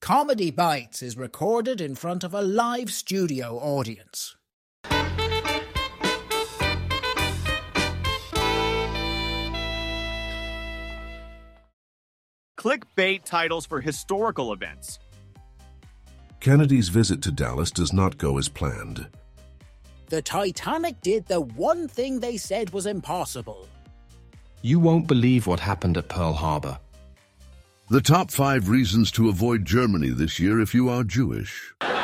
Comedy Bites is recorded in front of a live studio audience. Clickbait titles for historical events. Kennedy's visit to Dallas does not go as planned. The Titanic did the one thing they said was impossible. You won't believe what happened at Pearl Harbor. The top 5 reasons to avoid Germany this year if you are Jewish.